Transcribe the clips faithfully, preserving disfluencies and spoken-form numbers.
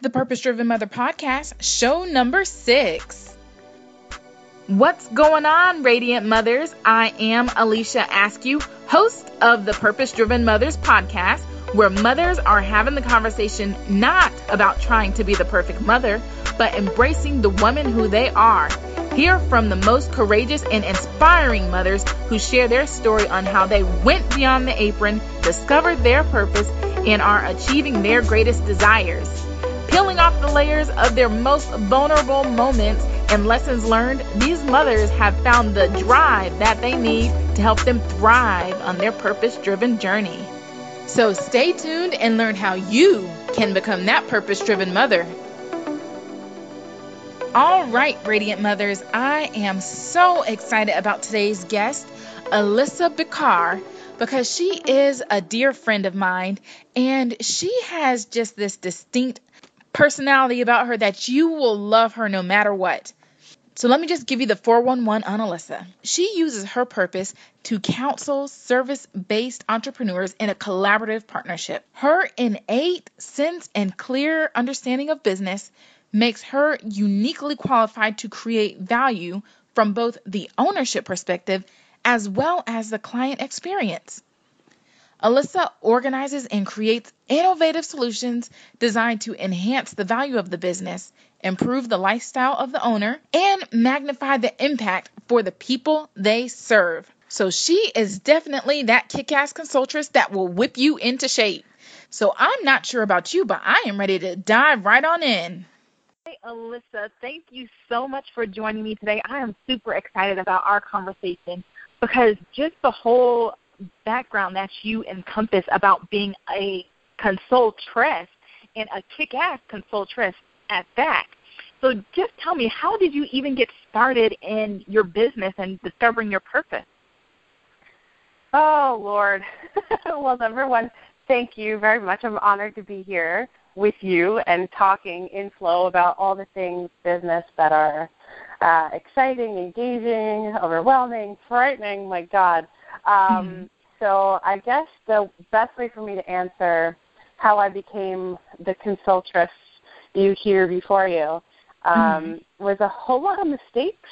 the Purpose Driven Mother Podcast, show number six. What's going on, Radiant Mothers? I am Alicia Askew, host of the Purpose Driven Mothers Podcast, where mothers are having the conversation not about trying to be the perfect mother, but embracing the woman who they are. Hear from the most courageous and inspiring mothers who share their story on how they went beyond the apron, discovered their purpose, and are achieving their greatest desires. Peeling off the layers of their most vulnerable moments and lessons learned, these mothers have found the drive that they need to help them thrive on their purpose-driven journey. So stay tuned and learn how you can become that purpose-driven mother. All right, Radiant Mothers, I am so excited about today's guest, Alyssa Bikar, because she is a dear friend of mine, and she has just this distinct personality about her that you will love her no matter what. So let me just give you the four one one on Alyssa. She uses her purpose to counsel service-based entrepreneurs in a collaborative partnership. Her innate sense and clear understanding of business makes her uniquely qualified to create value from both the ownership perspective as well as the client experience. Alyssa organizes and creates innovative solutions designed to enhance the value of the business, improve the lifestyle of the owner, and magnify the impact for the people they serve. So she is definitely that kick-ass consultress that will whip you into shape. So I'm not sure about you, but I am ready to dive right on in. Hey, Alyssa, thank you so much for joining me today. I am super excited about our conversation because just the whole background that you encompass about being a consultress and a kick-ass consultress at that. So just tell me, how did you even get started in your business and discovering your purpose? Oh, Lord. Well, number one, thank you very much. I'm honored to be here with you and talking in flow about all the things business that are uh, exciting, engaging, overwhelming, frightening, my God. Um, mm-hmm. So I guess the best way for me to answer how I became the consultress you hear before you um, mm-hmm. was a whole lot of mistakes.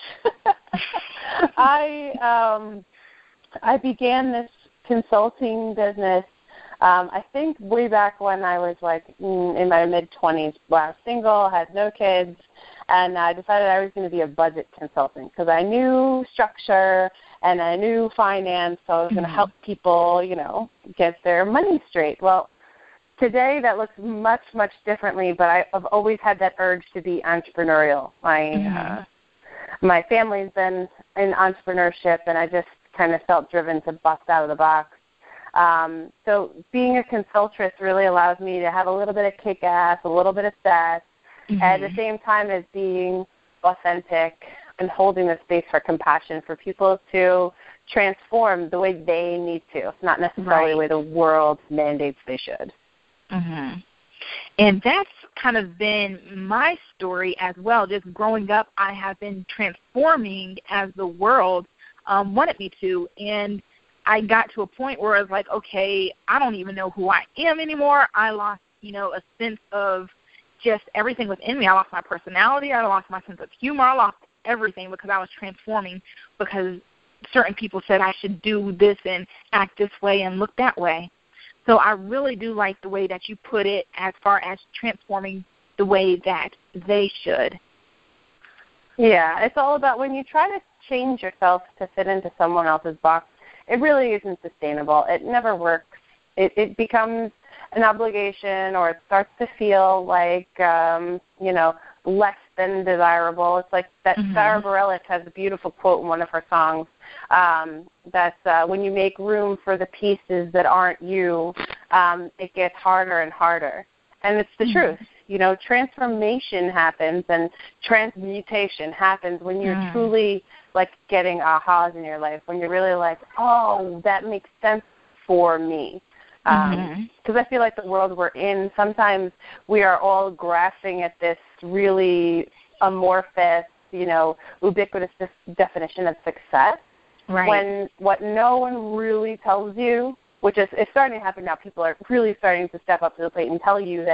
I um, I began this consulting business, um, I think way back when I was like in my mid-twenties. Well, I was single, had no kids, and I decided I was going to be a budget consultant because I knew structure and I knew finance, so I was going to help people, you know, get their money straight. Well, today that looks much, much differently, but I, I've always had that urge to be entrepreneurial. My mm-hmm. uh, my family's been in entrepreneurship, and I just kind of felt driven to bust out of the box. Um, so being a consultress really allows me to have a little bit of kick-ass, a little bit of sass, mm-hmm. at the same time as being authentic and holding the space for compassion for people to transform the way they need to, not necessarily right. the way the world mandates they should. Mm-hmm. And that's kind of been my story as well. Just growing up, I have been transforming as the world um, wanted me to. And I got to a point where I was like, okay, I don't even know who I am anymore. I lost, you know, a sense of just everything within me. I lost my personality. I lost my sense of humor. I lost everything because I was transforming because certain people said I should do this and act this way and look that way. So I really do like the way that you put it as far as transforming the way that they should. Yeah, it's all about when you try to change yourself to fit into someone else's box, it really isn't sustainable. It never works. It, it becomes an obligation, or it starts to feel like, um, you know, less than desirable. It's like that mm-hmm. Sarah Bareilles has a beautiful quote in one of her songs um, that uh, when you make room for the pieces that aren't you, um, it gets harder and harder. And it's the mm-hmm. truth. You know, transformation happens and transmutation happens when you're mm. truly, like, getting ahas in your life, when you're really like, oh, that makes sense for me. Because um, mm-hmm. I feel like the world we're in, sometimes we are all grasping at this really amorphous, you know, ubiquitous definition of success. Right. When what no one really tells you, which is it's starting to happen now, people are really starting to step up to the plate and tell you that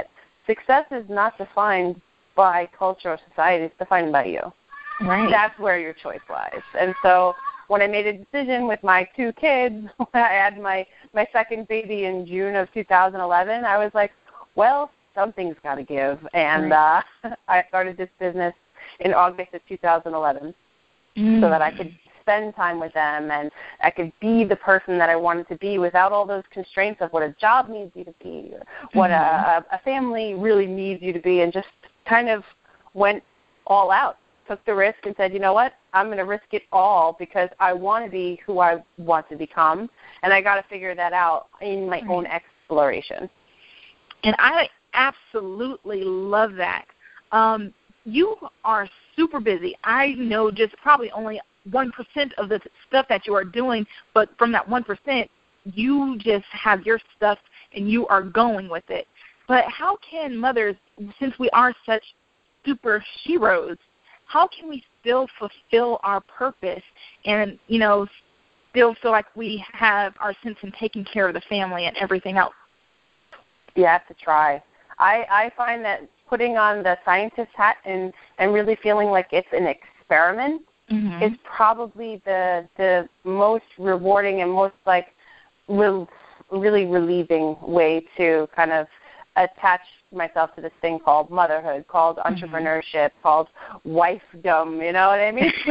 success is not defined by culture or society. It's defined by you. Right. That's where your choice lies. And so when I made a decision with my two kids, when I had my, my second baby in June of two thousand eleven, I was like, well, something's got to give. And right. uh, I started this business in August of two thousand eleven mm. so that I could spend time with them and I could be the person that I wanted to be without all those constraints of what a job needs you to be or what mm-hmm. a, a family really needs you to be, and just kind of went all out. Took the risk and said, you know what, I'm going to risk it all because I want to be who I want to become, and I got to figure that out in my own exploration. And I absolutely love that. Um, you are super busy. I know just probably only one percent of the stuff that you are doing, but from that one percent, you just have your stuff and you are going with it. But how can mothers, since we are such super heroes, how can we still fulfill our purpose and, you know, still feel like we have our sense in taking care of the family and everything else? You have to try. I, I find that putting on the scientist hat and, and really feeling like it's an experiment mm-hmm. is probably the the most rewarding and most, like, re- really relieving way to kind of attach myself to this thing called motherhood, called entrepreneurship, mm-hmm. called wifedom, you know what I mean?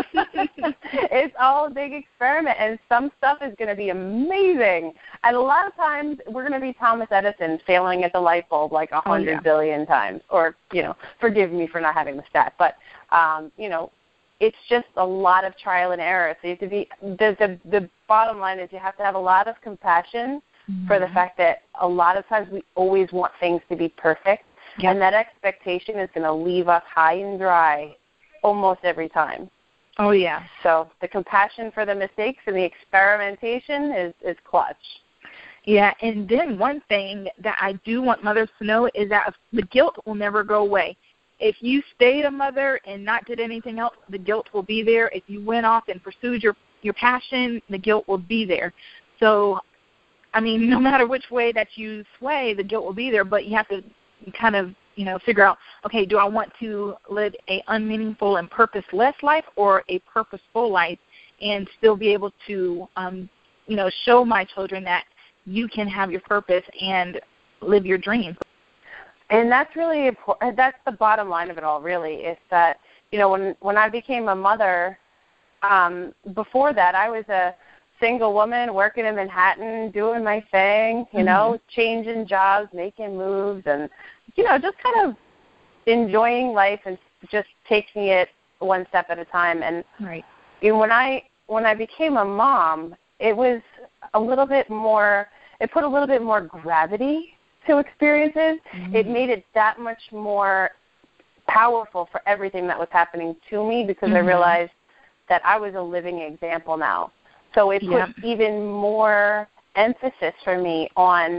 It's all a big experiment, and some stuff is going to be amazing. And a lot of times we're going to be Thomas Edison failing at the light bulb like a hundred oh, yeah. billion times, or, you know, forgive me for not having the stat, but, um, you know, it's just a lot of trial and error. So you have to be, the, the, the bottom line is you have to have a lot of compassion mm-hmm. for the fact that a lot of times we always want things to be perfect, yep. and that expectation is going to leave us high and dry almost every time. Oh, yeah. So the compassion for the mistakes and the experimentation is, is clutch. Yeah, and then one thing that I do want mothers to know is that the guilt will never go away. If you stayed a mother and not did anything else, the guilt will be there. If you went off and pursued your, your passion, the guilt will be there. So, I mean, no matter which way that you sway, the guilt will be there, but you have to kind of, you know, figure out, okay, do I want to live a unmeaningful and purposeless life or a purposeful life, and still be able to, um, you know, show my children that you can have your purpose and live your dreams. And that's really important. That's the bottom line of it all, really, is that, you know, when, when I became a mother, um, before that I was a single woman working in Manhattan, doing my thing, you mm-hmm. know, changing jobs, making moves, and, you know, just kind of enjoying life and just taking it one step at a time. And right. you know, when I when I became a mom, it was a little bit more, it put a little bit more gravity to experiences. Mm-hmm. It made it that much more powerful for everything that was happening to me, because mm-hmm. I realized that I was a living example now. So it yeah. put even more emphasis for me on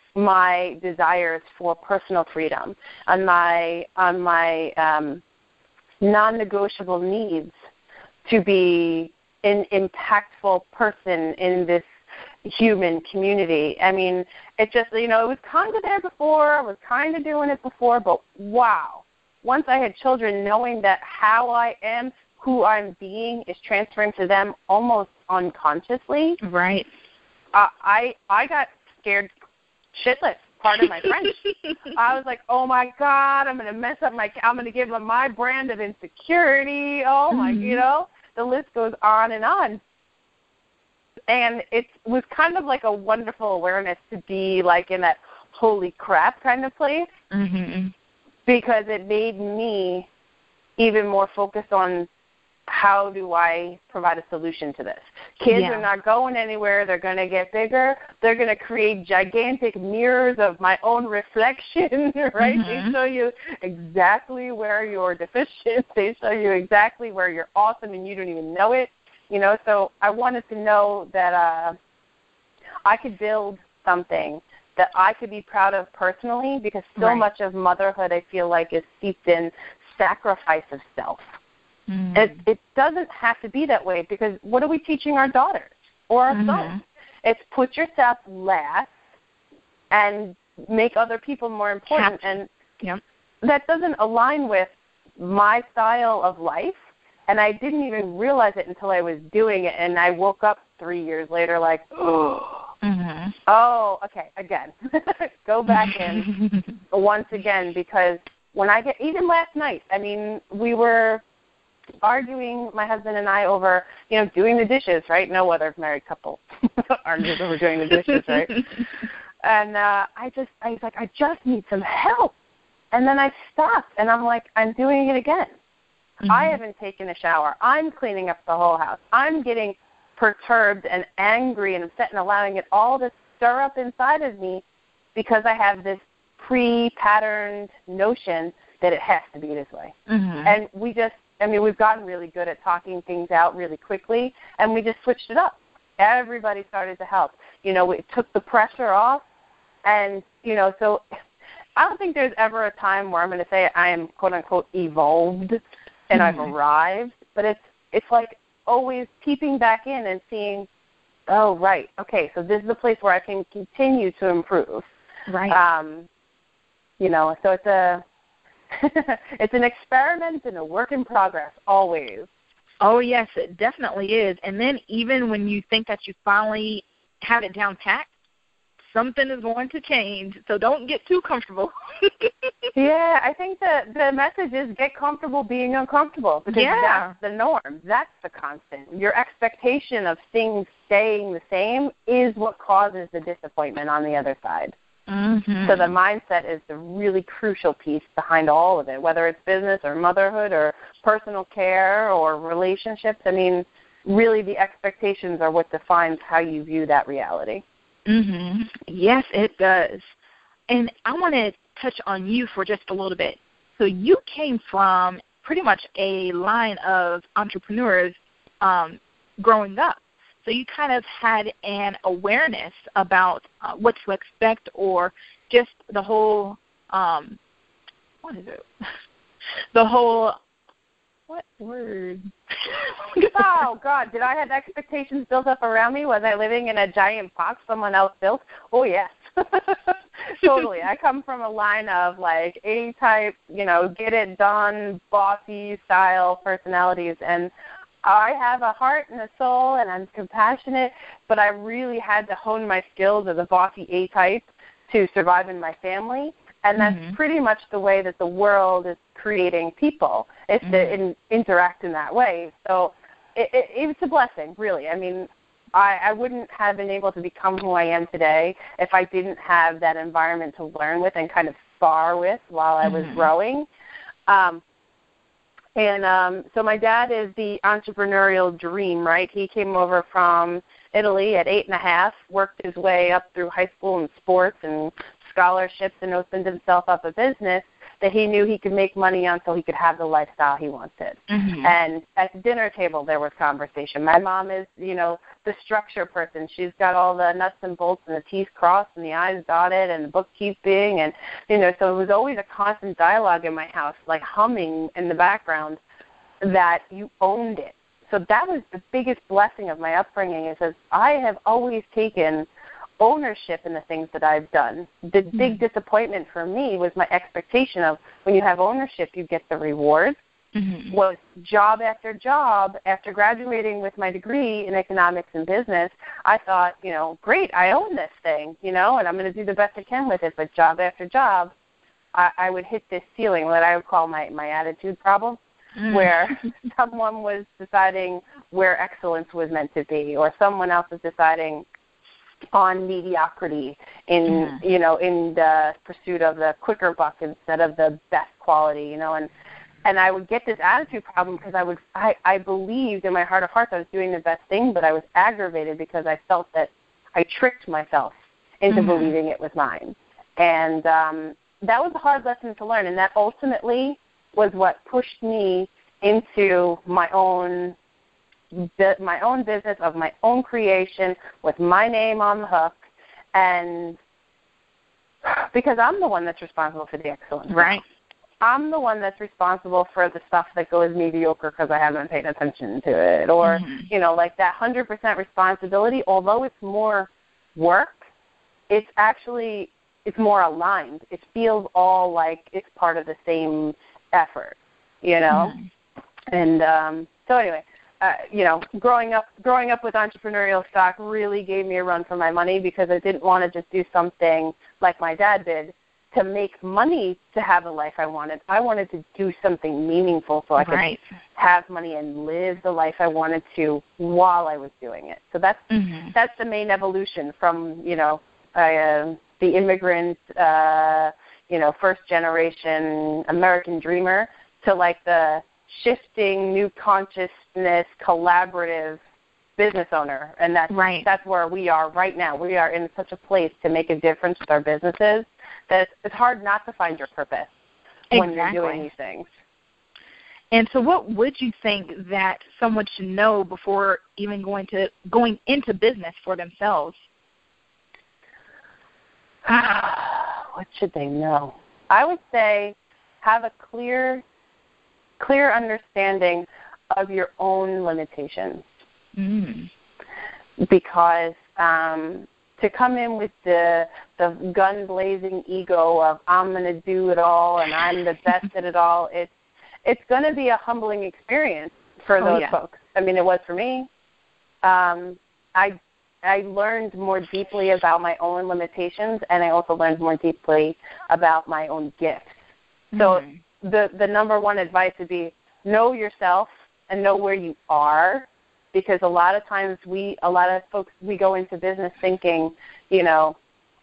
my desires for personal freedom, on my on my um, non-negotiable needs to be an impactful person in this human community. I mean, it just, you know, it was kind of there before, I was kind of doing it before, but wow, once I had children, knowing that how I am, who I'm being, is transferring to them almost unconsciously. Right. Uh, I I got scared shitless. Pardon my French. I was like, oh my God, I'm going to mess up my. I'm going to give them my brand of insecurity. Oh my, mm-hmm. you know, the list goes on and on. And it was kind of like a wonderful awareness to be like in that holy crap kind of place, mm-hmm. because it made me even more focused on how do I provide a solution to this. Kids yeah. are not going anywhere. They're going to get bigger. They're going to create gigantic mirrors of my own reflection, right? Mm-hmm. They show you exactly where you're deficient. They show you exactly where you're awesome and you don't even know it. You know, so I wanted to know that uh, I could build something that I could be proud of personally, because so right. much of motherhood, I feel like, is steeped in sacrifice of self. Mm. It, it doesn't have to be that way, because what are we teaching our daughters or our mm-hmm. sons? It's put yourself last and make other people more important. Cap- and Yep. that doesn't align with my style of life. And I didn't even realize it until I was doing it, and I woke up three years later like, oh, mm-hmm. oh, okay, again, go back in once again, because when I get, even last night, I mean, we were arguing, my husband and I, over, you know, doing the dishes, right? No other married couple argues over doing the dishes, right? And uh, I just, I was like, I just need some help. And then I stopped, and I'm like, I'm doing it again. Mm-hmm. I haven't taken a shower. I'm cleaning up the whole house. I'm getting perturbed and angry and upset and allowing it all to stir up inside of me because I have this pre-patterned notion that it has to be this way. Mm-hmm. And we just, I mean, we've gotten really good at talking things out really quickly, and we just switched it up. Everybody started to help. You know, it took the pressure off, and, you know, so I don't think there's ever a time where I'm going to say I am, quote-unquote, evolved and mm-hmm. I've arrived, but it's it's like always peeping back in and seeing, oh, right, okay, so this is the place where I can continue to improve. Right. Um, you know, so it's a it's an experiment and a work in progress always. Oh, yes, it definitely is. And then even when you think that you finally have it down packed, something is going to change, so don't get too comfortable. Yeah, I think the the message is get comfortable being uncomfortable, because yeah. that's the norm. That's the constant. Your expectation of things staying the same is what causes the disappointment on the other side. Mm-hmm. So the mindset is the really crucial piece behind all of it, whether it's business or motherhood or personal care or relationships. I mean, really the expectations are what defines how you view that reality. Mm-hmm. Yes, it does. And I want to touch on you for just a little bit. So you came from pretty much a line of entrepreneurs um, growing up. So you kind of had an awareness about uh, what to expect, or just the whole, um, what is it? The whole, what word? Oh, God, did I have expectations built up around me? Was I living in a giant box someone else built? Oh, yes. Totally. I come from a line of, like, A-type, you know, get-it-done, bossy style personalities, and I have a heart and a soul, and I'm compassionate, but I really had to hone my skills as a bossy A-type to survive in my family, and that's mm-hmm. pretty much the way that the world is creating people, is mm-hmm. to in, interact in that way. So it, it, it's a blessing, really. I mean, I, I wouldn't have been able to become who I am today if I didn't have that environment to learn with and kind of spar with while I was mm-hmm. growing. Um, and um, so my dad is the entrepreneurial dream, right? He came over from Italy at eight and a half, worked his way up through high school and sports and scholarships, and opened himself up a business that he knew he could make money on so he could have the lifestyle he wanted. Mm-hmm. And at the dinner table, there was conversation. My mom is, you know, the structure person. She's got all the nuts and bolts and the T's crossed and the I's dotted and the bookkeeping. And, you know, so it was always a constant dialogue in my house, like humming in the background, that you owned it. So that was the biggest blessing of my upbringing, is that I have always taken ownership in the things that I've done. The mm-hmm. big disappointment for me was my expectation of when you have ownership, you get the reward. Mm-hmm. Was job after job, after graduating with my degree in economics and business, I thought, you know, great, I own this thing, you know, and I'm going to do the best I can with it. But job after job, I, I would hit this ceiling, what I would call my, my attitude problem, mm. where someone was deciding where excellence was meant to be, or someone else was deciding on mediocrity in, mm. you know, in the pursuit of the quicker buck instead of the best quality, you know, and and I would get this attitude problem because I would, I, I believed in my heart of hearts I was doing the best thing, but I was aggravated because I felt that I tricked myself into mm-hmm. believing it was mine. And um, that was a hard lesson to learn, and that ultimately was what pushed me into my own my own business of my own creation with my name on the hook, and because I'm the one that's responsible for the excellence. Right. I'm the one that's responsible for the stuff that goes mediocre because I haven't paid attention to it, or, mm-hmm. you know, like that one hundred percent responsibility, although it's more work, it's actually it's more aligned. It feels all like it's part of the same effort, you know. Mm-hmm. And um, so anyway, uh, you know, growing up growing up with entrepreneurial stock really gave me a run for my money because I didn't want to just do something like my dad did to make money to have the life I wanted. I wanted to do something meaningful so I could right. have money and live the life I wanted to while I was doing it. So that's mm-hmm. that's the main evolution from, you know, I, uh, the immigrant, uh, you know, first generation American dreamer to like the shifting new consciousness collaborative business owner. And that's, right. that's where we are right now. We are in such a place to make a difference with our businesses that it's hard not to find your purpose when exactly. you're doing these things. And so what would you think that someone should know before even going to going into business for themselves? What should they know? I would say have a clear clear understanding of your own limitations. Mm. Because um, to come in with the the gun-blazing ego of I'm going to do it all and I'm the best at it all, it's it's going to be a humbling experience for oh, those yeah. folks. I mean, it was for me. Um, I I learned more deeply about my own limitations, and I also learned more deeply about my own gifts. So mm. the the number one advice would be know yourself and know where you are. Because a lot of times we, a lot of folks, we go into business thinking, you know,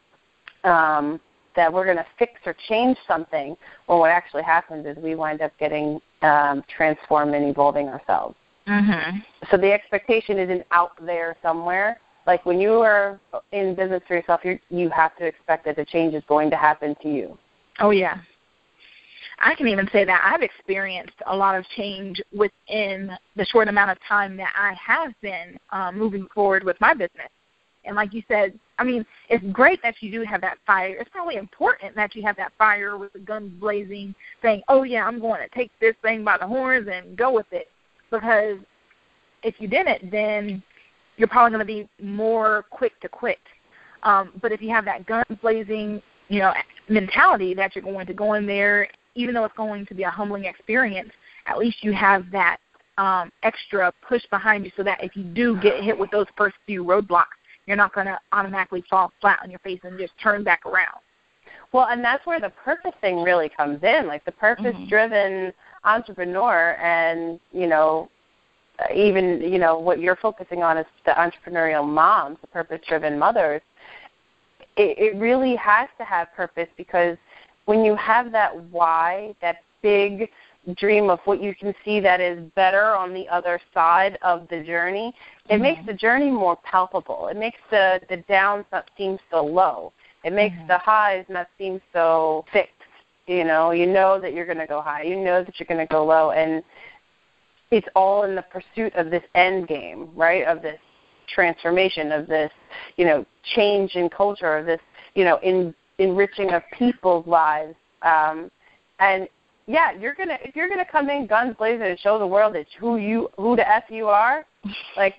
um, that we're going to fix or change something, when what actually happens is we wind up getting um, transformed and evolving ourselves. Mm-hmm. So the expectation isn't out there somewhere. Like when you are in business for yourself, you you have to expect that the change is going to happen to you. Oh, yeah. I can even say that I've experienced a lot of change within the short amount of time that I have been um, moving forward with my business. And like you said, I mean, it's great that you do have that fire. It's probably important that you have that fire with the guns blazing, saying, oh, yeah, I'm going to take this thing by the horns and go with it. Because if you didn't, then you're probably going to be more quick to quit. Um, but if you have that guns blazing, you know, mentality that you're going to go in there, even though it's going to be a humbling experience, at least you have that um, extra push behind you so that if you do get hit with those first few roadblocks, you're not going to automatically fall flat on your face and just turn back around. Well, and that's where the purpose thing really comes in, like the purpose-driven mm-hmm. entrepreneur and, you know, even, you know, what you're focusing on is the entrepreneurial moms, the purpose-driven mothers. It, it really has to have purpose because when you have that why, that big dream of what you can see that is better on the other side of the journey, it mm-hmm. makes the journey more palpable. It makes the, the downs not seem so low. It makes mm-hmm. the highs not seem so fixed. You know, you know that you're going to go high. You know that you're going to go low. And it's all in the pursuit of this end game, right, of this transformation, of this, you know, change in culture, of this, you know, in enriching of people's lives. Um, and yeah, you're gonna if you're gonna come in guns blazing and show the world that who you who the F you are, like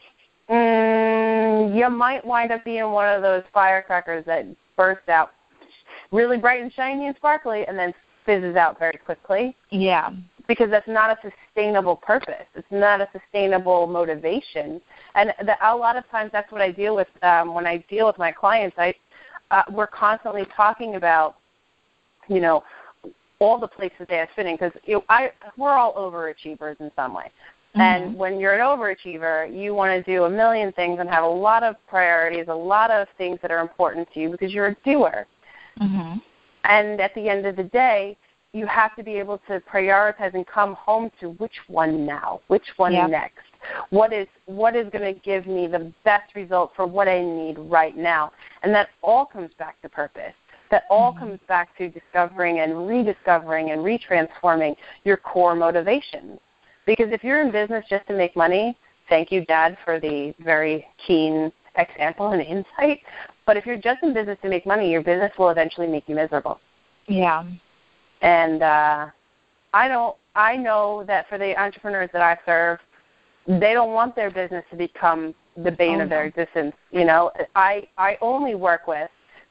mm, you might wind up being one of those firecrackers that bursts out really bright and shiny and sparkly and then fizzes out very quickly. Yeah. Because that's not a sustainable purpose. It's not a sustainable motivation. And the, a lot of times that's what I deal with um, when I deal with my clients. I Uh, we're constantly talking about, you know, all the places they are fitting because you know, I we're all overachievers in some way. Mm-hmm. And when you're an overachiever, you want to do a million things and have a lot of priorities, a lot of things that are important to you because you're a doer. Mm-hmm. And at the end of the day, you have to be able to prioritize and come home to which one now, which one yep. next. What is what is going to give me the best result for what I need right now? And that all comes back to purpose. That all mm-hmm. comes back to discovering and rediscovering and retransforming your core motivations. Because if you're in business just to make money, thank you, Dad, for the very keen example and insight. But if you're just in business to make money, your business will eventually make you miserable. Yeah. And uh, I don't. I know that for the entrepreneurs that I serve, they don't want their business to become the bane oh, of their no. existence. You know, I I only work with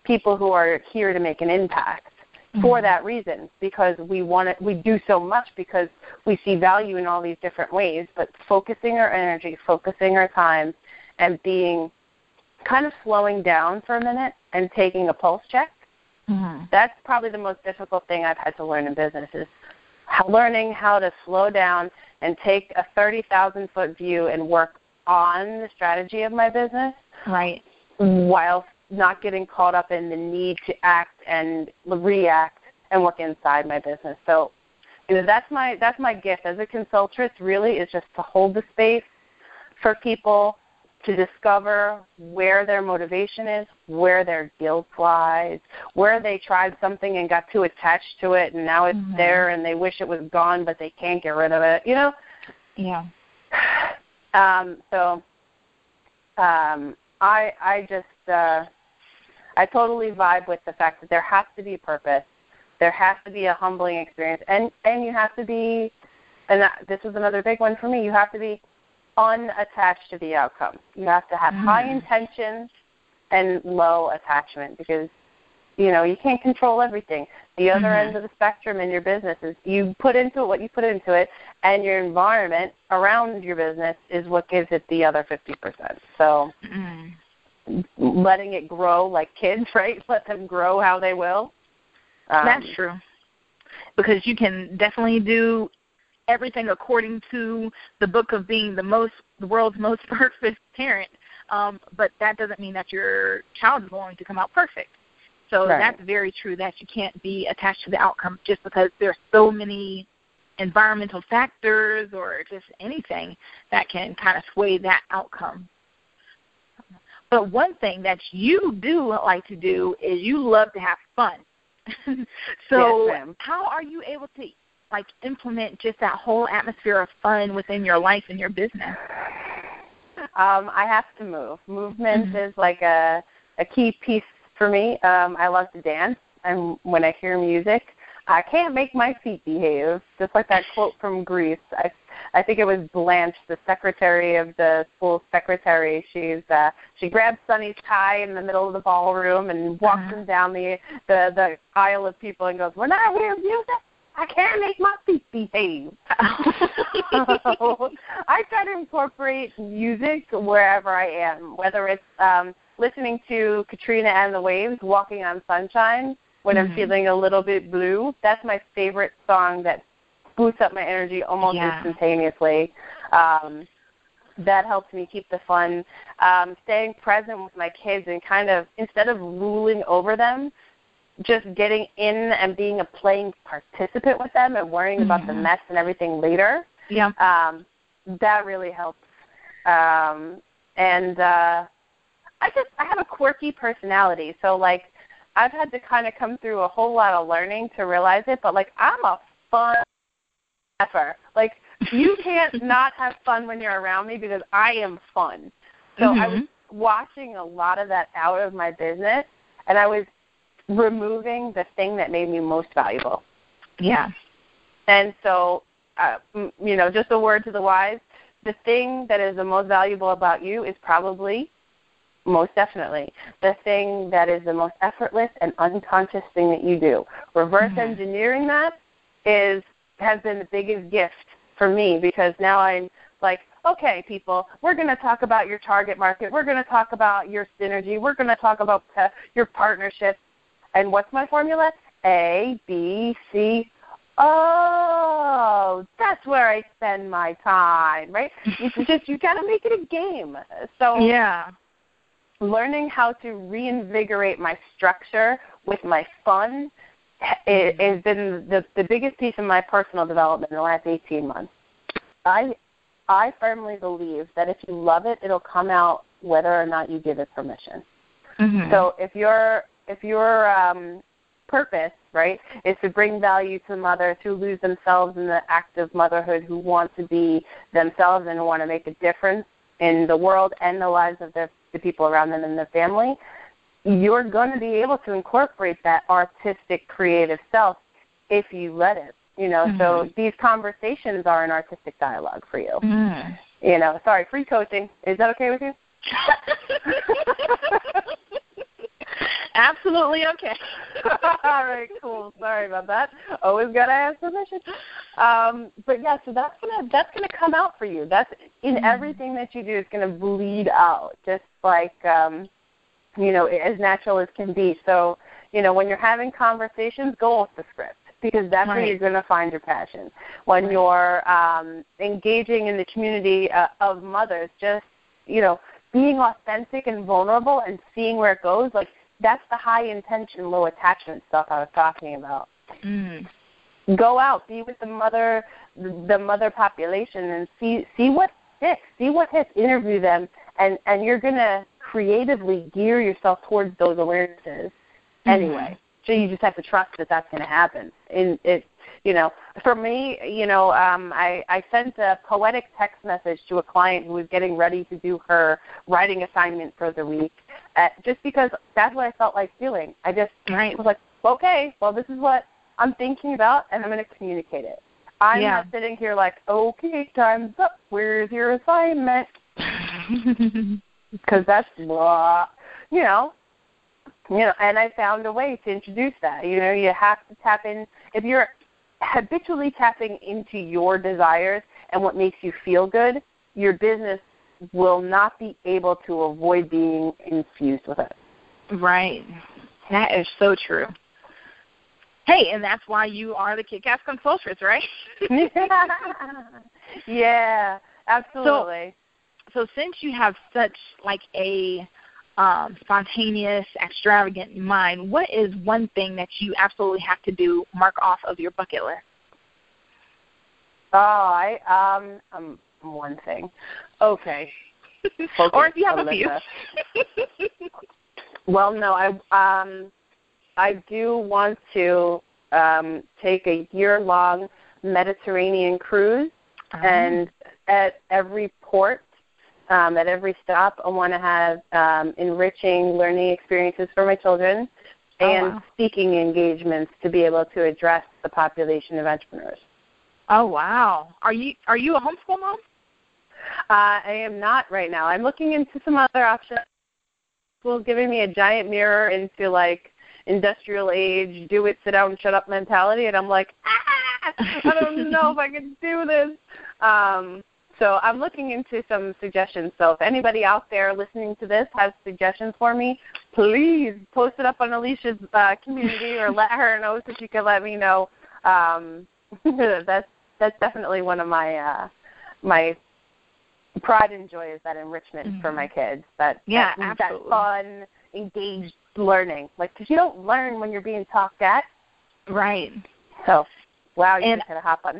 people who are here to make an impact mm-hmm. for that reason, because we want it, we do so much because we see value in all these different ways, but focusing our energy, focusing our time, and being kind of slowing down for a minute and taking a pulse check, mm-hmm. that's probably the most difficult thing I've had to learn in business, is how, learning how to slow down and take a thirty thousand foot view and work on the strategy of my business, right, while not getting caught up in the need to act and react and work inside my business. So, you know, that's my that's my gift as a consultant, really, is just to hold the space for people to discover where their motivation is, where their guilt lies, where they tried something and got too attached to it and now it's mm-hmm. there and they wish it was gone but they can't get rid of it, you know? Yeah. Um, so um, I I just, uh, I totally vibe with the fact that there has to be purpose. There has to be a humbling experience. And, and you have to be, and that, this was another big one for me, you have to be unattached to the outcome. You have to have mm. high intentions and low attachment, because, you know, you can't control everything. The other mm-hmm. end of the spectrum in your business is you put into it what you put into it, and your environment around your business is what gives it the other fifty percent. So mm. letting it grow like kids, right? Let them grow how they will. Um, That's true. Because you can definitely do everything according to the book of being the most, the world's most perfect parent, um, but that doesn't mean that your child is going to come out perfect. So right. that's very true, that you can't be attached to the outcome just because there's so many environmental factors or just anything that can kind of sway that outcome. But one thing that you do like to do is you love to have fun. So yes, how are you able to like implement just that whole atmosphere of fun within your life and your business? Um, I have to move. Movement mm-hmm. is like a, a key piece for me. Um, I love to dance, and when I hear music, I can't make my feet behave. Just like that quote from Greece. I, I think it was Blanche, the secretary of the school secretary. She's uh, she grabs Sonny's tie in the middle of the ballroom and walks uh-huh. him down the, the the aisle of people and goes, "When I hear music, I can't make my feet behave." So I try to incorporate music wherever I am, whether it's um, listening to Katrina and the Waves, Walking on Sunshine, when mm-hmm. I'm feeling a little bit blue. That's my favorite song that boosts up my energy almost yeah. instantaneously. Um, that helps me keep the fun. Um, staying present with my kids and kind of, instead of ruling over them, just getting in and being a playing participant with them and worrying mm-hmm. about the mess and everything later. Yeah. Um, that really helps. Um, and uh, I just, I have a quirky personality. So, like, I've had to kind of come through a whole lot of learning to realize it, but, like, I'm a fun effer. Like, you can't not have fun when you're around me because I am fun. So mm-hmm. I was watching a lot of that out of my business, and I was removing the thing that made me most valuable. Yeah. And so, uh, you know, just a word to the wise, the thing that is the most valuable about you is probably, most definitely, the thing that is the most effortless and unconscious thing that you do. Reverse mm-hmm. engineering that is has been the biggest gift for me, because now I'm like, okay, people, we're going to talk about your target market. We're going to talk about your synergy. We're going to talk about uh, your partnerships. And what's my formula? A, B, C. Oh, that's where I spend my time, right? You just you got to make it a game. So yeah, learning how to reinvigorate my structure with my fun it has been the, the biggest piece of my personal development in the last eighteen months. I I firmly believe that if you love it, it'll come out whether or not you give it permission. Mm-hmm. So if your if your um, purpose, right, is to bring value to mothers who lose themselves in the act of motherhood, who want to be themselves and want to make a difference in the world and the lives of their, the people around them and their family, you're going to be able to incorporate that artistic, creative self if you let it. You know, mm-hmm. so these conversations are an artistic dialogue for you. Mm-hmm. You know, sorry, free coaching. Is that okay with you? Absolutely okay. All right, cool. Sorry about that. Always gotta ask permission. Um, but yeah, so that's gonna that's gonna come out for you. That's in mm-hmm. everything that you do. It's gonna bleed out, just like um, you know, as natural as can be. So you know, when you're having conversations, go off the script, because that's right. where you're gonna find your passion. When right. you're um, engaging in the community uh, of mothers, just you know, being authentic and vulnerable and seeing where it goes, like. That's the high intention, low attachment stuff I was talking about. Mm. Go out, be with the mother, the mother population, and see see what sticks, see what hits. Interview them, and and you're gonna creatively gear yourself towards those awarenesses anyway. Mm. So you just have to trust that that's going to happen. And it, you know, for me, you know, um, I I sent a poetic text message to a client who was getting ready to do her writing assignment for the week. Uh, just because that's what I felt like doing. I just right. was like, okay, well, this is what I'm thinking about, and I'm going to communicate it. I'm yeah. not sitting here like, okay, time's up. Where's your assignment? Because that's, blah, you know, you know. And I found a way to introduce that. You know, you have to tap in. If you're habitually tapping into your desires and what makes you feel good, your business will not be able to avoid being infused with it. Right. That is so true. Hey, and that's why you are the Kick-Ass Consultress, right? Yeah, absolutely. So, so since you have such like a um, spontaneous, extravagant mind, what is one thing that you absolutely have to do, mark off of your bucket list? Oh, I um, um one thing. Okay. Focus, or if you have Alyssa. a few. Well, no, I um, I do want to um, take a year-long Mediterranean cruise, uh-huh. and at every port, um, at every stop, I want to have um, enriching learning experiences for my children oh, and wow. speaking engagements to be able to address the population of entrepreneurs. Oh, wow. Are you are you a homeschool mom? Uh, I am not right now. I'm looking into some other options. School's giving me a giant mirror into, like, industrial age, do it, sit down, shut up mentality, and I'm like, ah, I don't know if I can do this. Um, so I'm looking into some suggestions. So if anybody out there listening to this has suggestions for me, please post it up on Alicia's uh, community or let her know so she can let me know. Um, that's that's definitely one of my uh, my pride and joy is that enrichment mm-hmm. for my kids. That yeah, that, absolutely. that fun, engaged learning. Like, because you don't learn when you're being talked at. Right. So, wow, you and, just hit a hot button.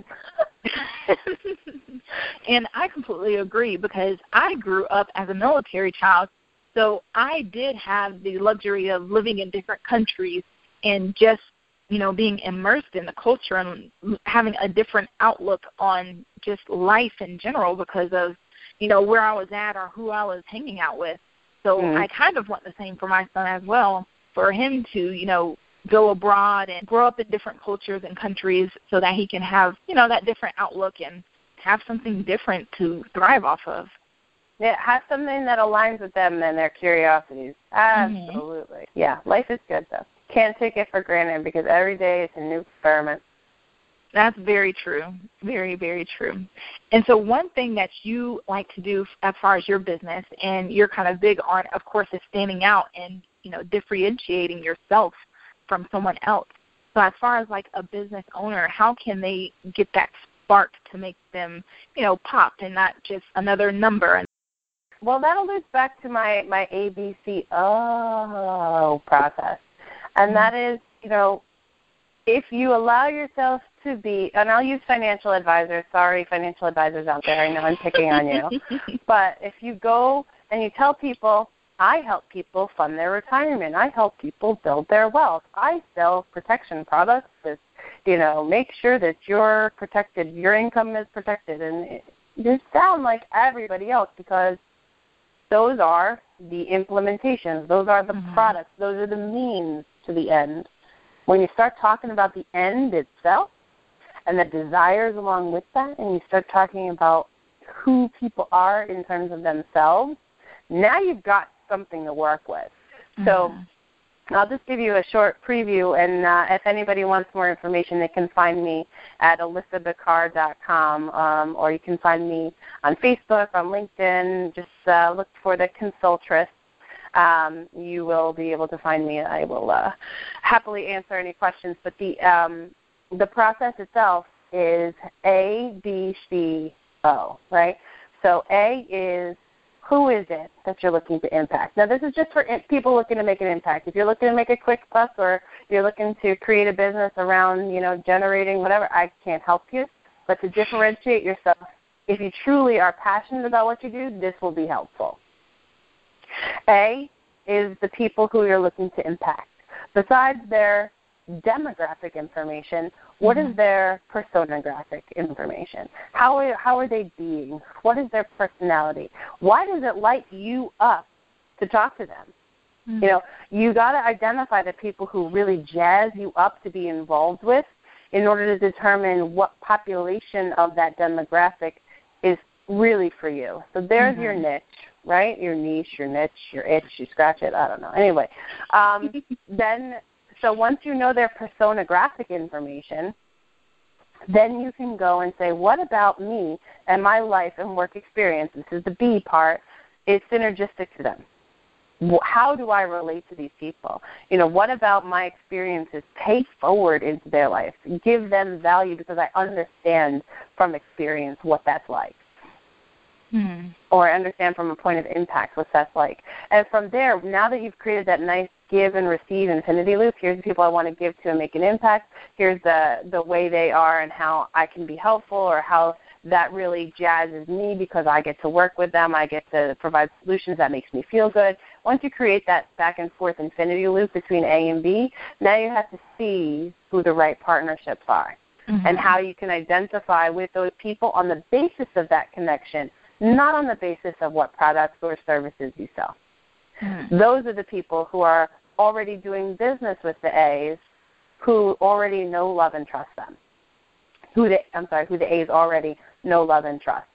And I completely agree, because I grew up as a military child, so I did have the luxury of living in different countries and just, you know, being immersed in the culture and having a different outlook on just life in general because of, you know, where I was at or who I was hanging out with. So mm-hmm. I kind of want the same for my son as well, for him to, you know, go abroad and grow up in different cultures and countries so that he can have, you know, that different outlook and have something different to thrive off of. Yeah, have something that aligns with them and their curiosities. Absolutely. Mm-hmm. Yeah, life is good, though. Can't take it for granted because every day it's a new experiment. That's very true. Very, very true. And so one thing that you like to do as far as your business, and you're kind of big on, of course, is standing out and, you know, differentiating yourself from someone else. So as far as like a business owner, how can they get that spark to make them, you know, pop and not just another number? Well, that alludes back to my, my A B C O process. And that is, you know, if you allow yourself to be, and I'll use financial advisors. Sorry, financial advisors out there. I know I'm picking on you. But if you go and you tell people, I help people fund their retirement. I help people build their wealth. I sell protection products that, you know, make sure that you're protected, your income is protected. And you sound like everybody else because those are the implementations. Those are the mm-hmm. products. Those are the means to the end. When you start talking about the end itself and the desires along with that, and you start talking about who people are in terms of themselves, now you've got something to work with. Mm-hmm. So I'll just give you a short preview, and uh, if anybody wants more information, they can find me at alyssa bikar dot com, um, or you can find me on Facebook, on LinkedIn. Just uh, look for the Consultress. Um, you will be able to find me. I will uh, happily answer any questions. But the um, the process itself is A, B, C, O, right? So A is, who is it that you're looking to impact? Now, this is just for people looking to make an impact. If you're looking to make a quick buck, or you're looking to create a business around, you know, generating whatever, I can't help you. But to differentiate yourself, if you truly are passionate about what you do, this will be helpful. A is the people who you're looking to impact. Besides their demographic information, what mm-hmm. is their personographic information? How are, how are they being? What is their personality? Why does it light you up to talk to them? Mm-hmm. You know, you got to identify the people who really jazz you up to be involved with in order to determine what population of that demographic is really for you. So there's mm-hmm. your niche, right? Your niche, your niche, your itch, you scratch it, I don't know. Anyway, um, then... So once you know their personographic information, then you can go and say, what about me and my life and work experience, this is the B part, is synergistic to them? How do I relate to these people? You know, what about my experiences pay forward into their life? Give them value because I understand from experience what that's like. Hmm. Or understand from a point of impact what that's like. And from there, now that you've created that nice give and receive infinity loop, here's the people I want to give to and make an impact, here's the, the way they are and how I can be helpful, or how that really jazzes me because I get to work with them, I get to provide solutions that makes me feel good. Once you create that back and forth infinity loop between A and B, now you have to see who the right partnerships are mm-hmm. and how you can identify with those people on the basis of that connection, not on the basis of what products or services you sell. Mm-hmm. Those are the people who are already doing business with the A's, who already know, love, and trust them. Who the, I'm sorry, who the A's already know, love, and trust.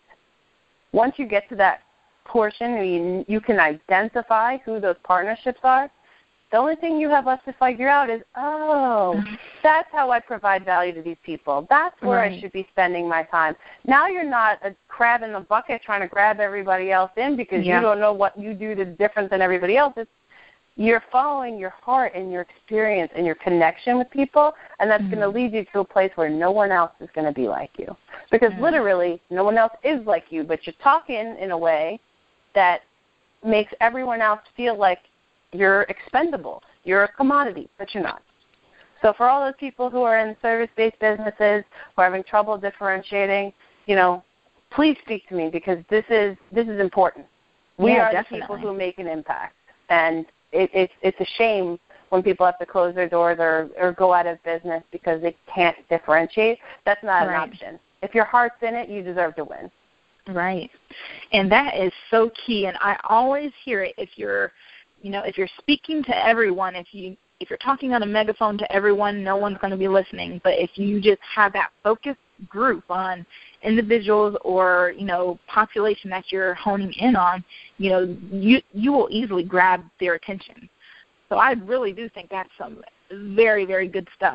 Once you get to that portion where you, you can identify who those partnerships are, the only thing you have left to figure out is, oh, mm-hmm. that's how I provide value to these people. That's where right. I should be spending my time. Now you're not a crab in the bucket trying to grab everybody else in because yeah. you don't know what you do that's different than everybody else. It's, you're following your heart and your experience and your connection with people, and that's mm-hmm. going to lead you to a place where no one else is going to be like you. Because mm-hmm. literally no one else is like you, but you're talking in a way that makes everyone else feel like you're expendable. You're a commodity, but you're not. So for all those people who are in service-based businesses who are having trouble differentiating, you know, please speak to me because this is this is important. We yeah, are definitely. the people who make an impact, and it, it's it's a shame when people have to close their doors or, or go out of business because they can't differentiate. That's not right. an option. If your heart's in it, you deserve to win. Right, and that is so key. And I always hear it if you're You know, if you're speaking to everyone, if you if you're talking on a megaphone to everyone, no one's going to be listening. But if you just have that focused group on individuals or, you know, population that you're honing in on, you know, you you will easily grab their attention. So I really do think that's some very, very good stuff.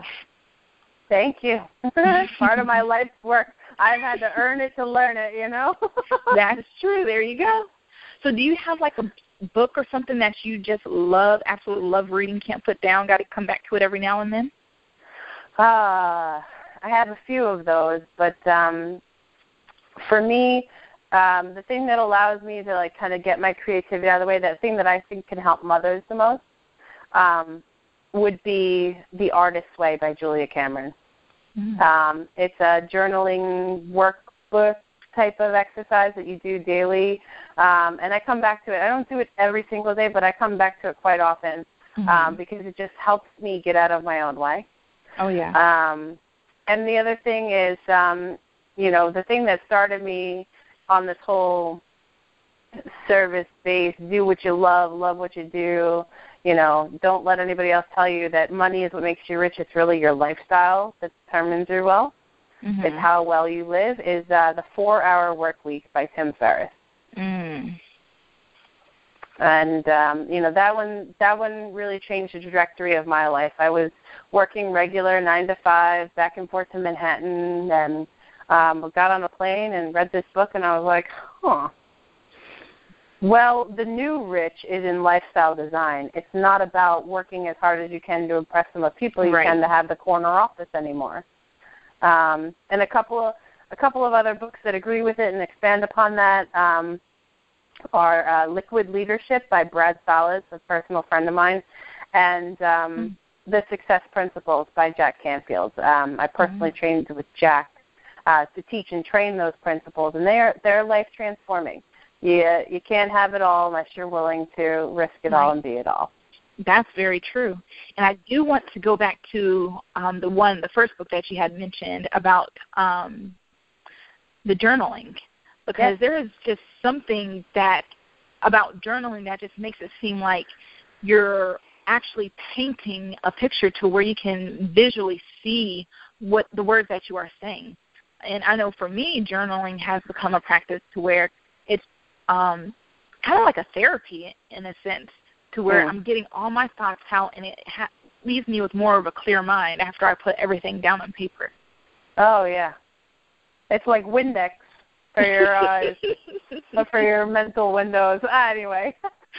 Thank you. Part of my life's work. I've had to earn it to learn it, you know. That's true. There you go. So do you have like a book or something that you just love, absolutely love reading, can't put down, got to come back to it every now and then? Uh, I have a few of those, but um, for me, um, the thing that allows me to like kind of get my creativity out of the way, that thing that I think can help mothers the most, um, would be The Artist's Way by Julia Cameron. Mm. Um, it's a journaling workbook type of exercise that you do daily, um, and I come back to it. I don't do it every single day, but I come back to it quite often mm-hmm. um, because it just helps me get out of my own way. Oh, yeah. Um, and the other thing is, um, you know, the thing that started me on this whole service-based, do what you love, love what you do, you know, don't let anybody else tell you that money is what makes you rich. It's really your lifestyle that determines your wealth. Mm-hmm. It's how well you live, is uh, The four-Hour Work Week by Tim Ferriss. Mm. And um, you know, that one that one really changed the trajectory of my life. I was working regular nine to five, back and forth to Manhattan, and um, got on a plane and read this book, and I was like, huh. Well, the new rich is in lifestyle design. It's not about working as hard as you can to impress some of the people you Right. can to have the corner office anymore. Um, and a couple of a couple of other books that agree with it and expand upon that um, are uh, Liquid Leadership by Brad Salas, a personal friend of mine, and um, mm-hmm. The Success Principles by Jack Canfield. Um, I personally mm-hmm. trained with Jack uh, to teach and train those principles, and they are they're life transforming. You you can't have it all unless you're willing to risk it Right. all and be it all. That's very true. And I do want to go back to um, the one, the first book that you had mentioned about um, the journaling, because Yes. there is just something that about journaling that just makes it seem like you're actually painting a picture to where you can visually see what the words that you are saying. And I know for me, journaling has become a practice to where it's um, kind of like a therapy in a sense, to where Mm. I'm getting all my thoughts out, and it ha- leaves me with more of a clear mind after I put everything down on paper. Oh, yeah. It's like Windex for your eyes, but for your mental windows. Ah, anyway.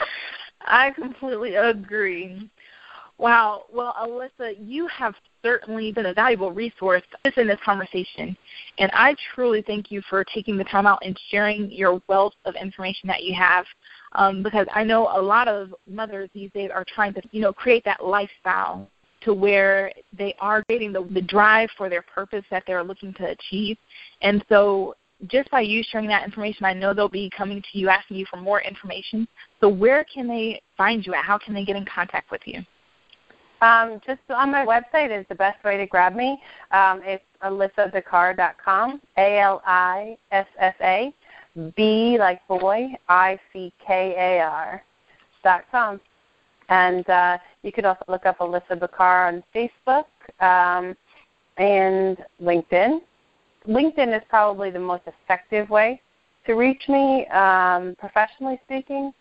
I completely agree. Wow. Well, Alyssa, you have certainly been a valuable resource in this conversation, and I truly thank you for taking the time out and sharing your wealth of information that you have, um, because I know a lot of mothers these days are trying to, you know, create that lifestyle to where they are creating the, the drive for their purpose that they're looking to achieve. And so just by you sharing that information, I know they'll be coming to you asking you for more information. So where can they find you at? How can they get in contact with you? Um, just on my website is the best way to grab me. Um, it's alyssa bikar dot com, A L I S S A, B like boy, I C K A R dot com. And uh, you could also look up Alyssa Bikar on Facebook um, and LinkedIn. LinkedIn is probably the most effective way to reach me, um, professionally speaking.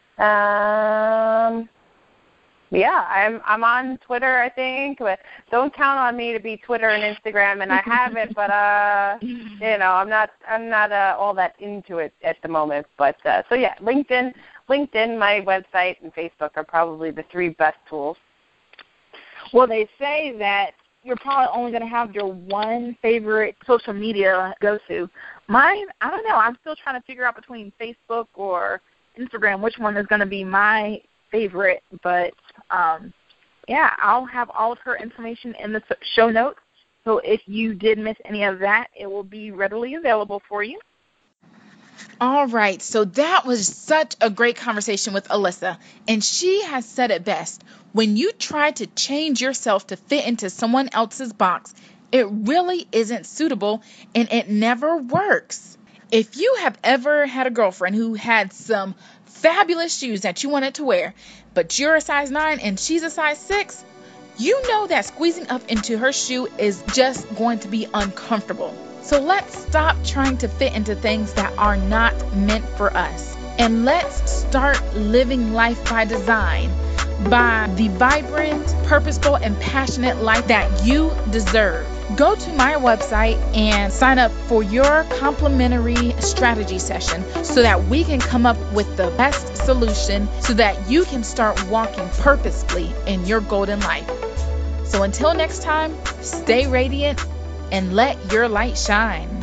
Um, yeah, I'm I'm on Twitter, I think, but don't count on me to be Twitter and Instagram, and I have it, but uh, you know, I'm not I'm not uh, all that into it at the moment. But uh, so yeah, LinkedIn, LinkedIn, my website, and Facebook are probably the three best tools. Well, they say that you're probably only going to have your one favorite social media go-to. Mine, I don't know. I'm still trying to figure out between Facebook or Instagram which one is going to be my favorite. But, um, yeah, I'll have all of her information in the show notes. So if you did miss any of that, it will be readily available for you. All right, so that was such a great conversation with Alyssa, and she has said it best. When you try to change yourself to fit into someone else's box, it really isn't suitable, and it never works. If you have ever had a girlfriend who had some fabulous shoes that you wanted to wear, but you're a size nine and she's a size six, you know that squeezing up into her shoe is just going to be uncomfortable. So let's stop trying to fit into things that are not meant for us. And let's start living life by design, by the vibrant, purposeful, and passionate life that you deserve. Go to my website and sign up for your complimentary strategy session so that we can come up with the best solution so that you can start walking purposefully in your golden life. So until next time, stay radiant and let your light shine.